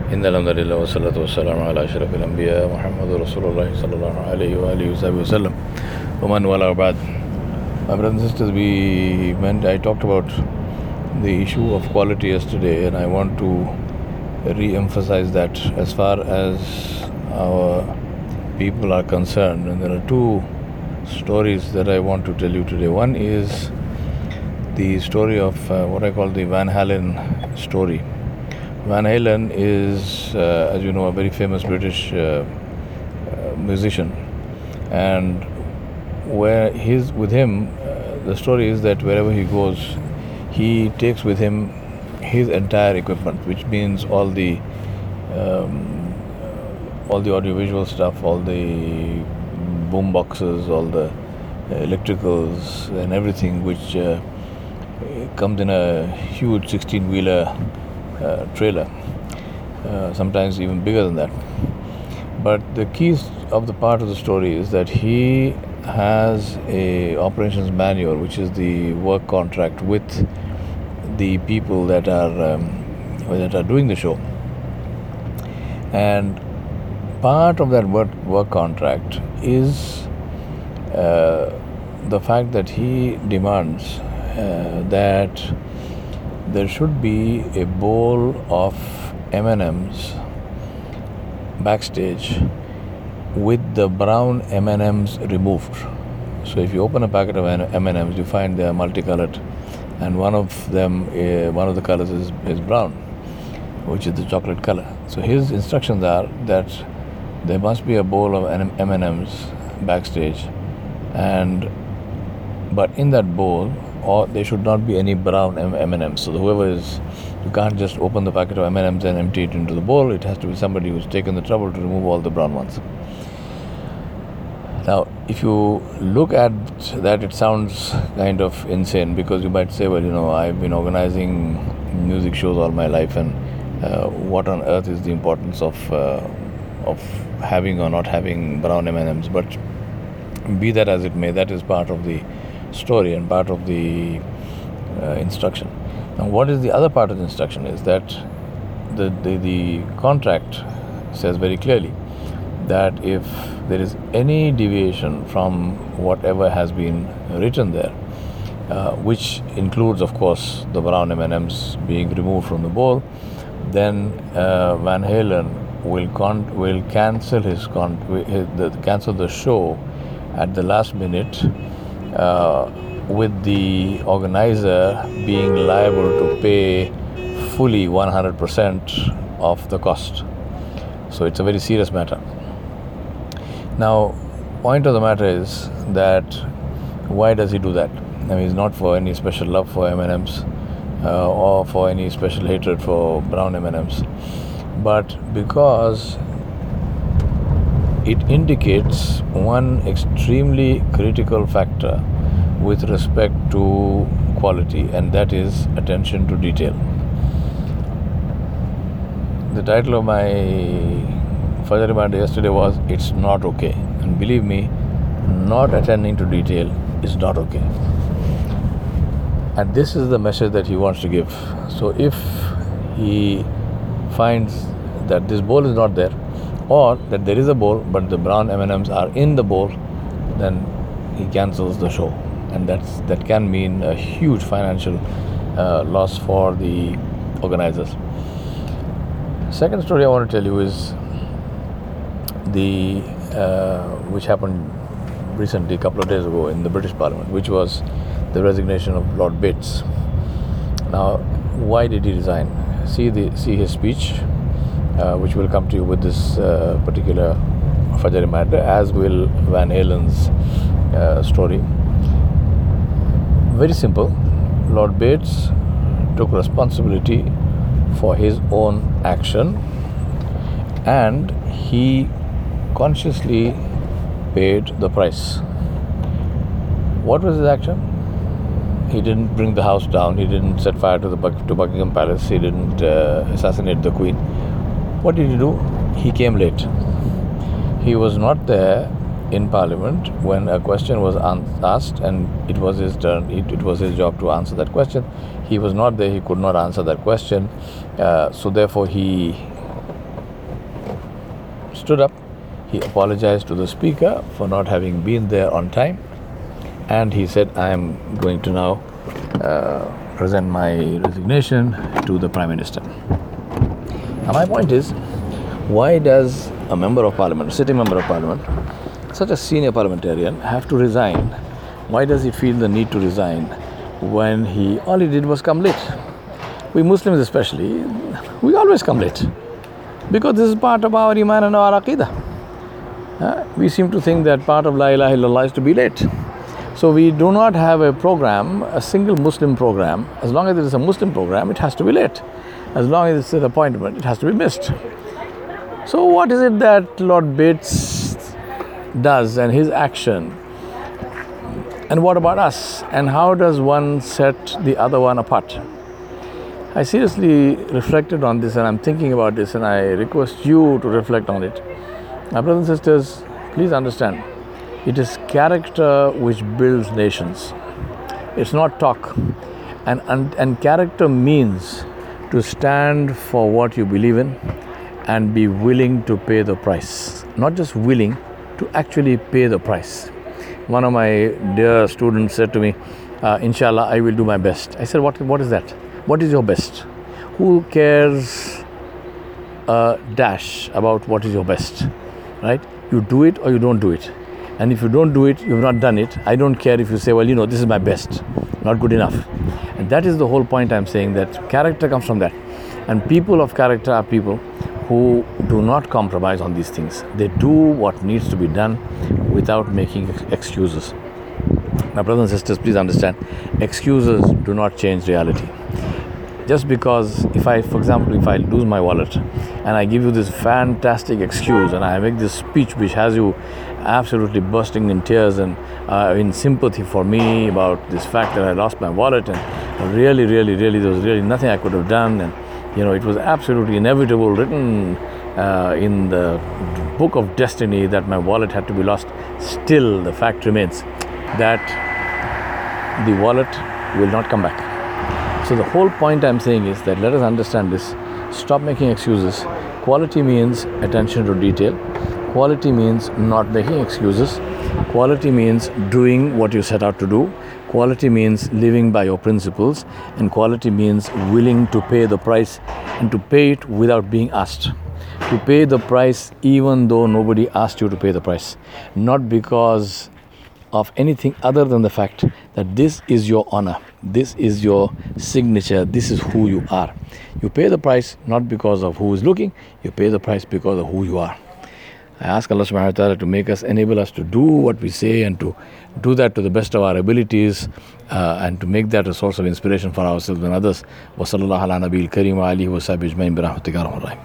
إن الحمد لله والصلاة والسلام على أشرف الأنبياء محمد رسول الله صلى الله عليه وآله وسلم ومن والاه بعد. My brothers and sisters, I talked about the issue of quality yesterday, and I want to re-emphasize that as far as our people are concerned. And there are two stories that I want to tell you today. One is the story of what I call the Van Halen story. Van Halen is, as you know, a very famous British musician, and the story is that wherever he goes, he takes with him his entire equipment, which means all the audiovisual stuff, all the boom boxes, all the electricals and everything, which comes in a huge 16-wheeler trailer, sometimes even bigger than that. But the keys of the part of the story is that he has a operations manual, which is the work contract with the people that are doing the show, and part of that work contract is the fact that he demands that there should be a bowl of M&Ms backstage with the brown M&Ms removed. So if you open a packet of M&Ms, you find they are multicolored, and one of the colors is brown, which is the chocolate color. So his instructions are that there must be a bowl of M&Ms backstage, but in that bowl, or there should not be any brown M&Ms. So you can't just open the packet of M&Ms and empty it into the bowl. It has to be somebody who's taken the trouble to remove all the brown ones. Now, if you look at that, it sounds kind of insane, because you might say, well, I've been organizing music shows all my life, and what on earth is the importance of having or not having brown M&Ms? But be that as it may, that is part of the story and part of the instruction. Now, what is the other part of the instruction is that the contract says very clearly that if there is any deviation from whatever has been written there, which includes, of course, the brown M&Ms being removed from the bowl, then Van Halen will cancel cancel the show at the last minute, with the organizer being liable to pay fully 100% of the cost. So it's a very serious matter. Now, point of the matter is that why does he do that? I mean, it's not for any special love for M&Ms or for any special hatred for brown M&Ms, but because it indicates one extremely critical factor with respect to quality, and that is attention to detail. The title of my Fajr Reminder yesterday was "It's Not Okay," and believe me, not attending to detail is not okay. And this is the message that he wants to give. So if he finds that this bowl is not there, or that there is a bowl but the brown M&Ms are in the bowl, then he cancels the show, and that can mean a huge financial loss for the organizers. Second story I want to tell you is which happened recently, a couple of days ago, in the British Parliament, which was the resignation of Lord Bates. Now, why did he resign? See his speech, which will come to you with this particular Fajr Reminder, as will Van Halen's story. Very simple. Lord Bates took responsibility for his own action, and he consciously paid the price. What was his action? He didn't bring the house down. He didn't set fire to Buckingham Palace. He didn't assassinate the Queen. What did he do? He came late. He was not there in Parliament when a question was asked, and it was his turn. It was his job to answer that question. He was not there. He could not answer that question. So therefore, he stood up, he apologized to the speaker for not having been there on time, and he said, I am going to now present my resignation to the Prime Minister. Now my point is, why does a member of parliament, sitting member of parliament, such a senior parliamentarian, have to resign? Why does he feel the need to resign when all he did was come late? We Muslims especially, we always come late, because this is part of our iman and our aqidah. We seem to think that part of La ilaha illallah is to be late. So we do not have a program, a single Muslim program. As long as it is a Muslim program, it has to be late. As long as it's an appointment, it has to be missed. So what is it that Lord Bates does and his action? And what about us? And how does one set the other one apart? I seriously reflected on this, and I'm thinking about this, and I request you to reflect on it. My brothers and sisters, please understand, it is character which builds nations. It's not talk. And character means to stand for what you believe in and be willing to pay the price. Not just willing, to actually pay the price. One of my dear students said to me, Inshallah, I will do my best. I said, what is that? What is your best? Who cares a dash about what is your best? Right? You do it or you don't do it. And if you don't do it, you've not done it. I don't care if you say, well, this is my best. Not good enough. And that is the whole point I'm saying, that character comes from that. And people of character are people who do not compromise on these things. They do what needs to be done without making excuses. My brothers and sisters, please understand, excuses do not change reality. Just because for example, if I lose my wallet and I give you this fantastic excuse and I make this speech which has you absolutely bursting in tears and in sympathy for me about this fact that I lost my wallet, and really there was really nothing I could have done, and it was absolutely inevitable, written in the book of destiny that my wallet had to be lost. Still, the fact remains that the wallet will not come back. So the whole point I'm saying is that let us understand this. Stop making excuses. Quality means attention to detail. Quality means not making excuses. Quality means doing what you set out to do. Quality means living by your principles. And quality means willing to pay the price, and to pay it without being asked. To pay the price even though nobody asked you to pay the price. Not because of anything other than the fact that this is your honor, this is your signature, this is who you are. You pay the price not because of who is looking, you pay the price because of who you are. I ask Allah subhanahu wa ta'ala to enable us to do what we say, and to do that to the best of our abilities, and to make that a source of inspiration for ourselves and others. Wa sallallahu ala nabiyil kareem wa alihi wa sahbihi ajma'in bi rahmatika ya arhamar rahimin.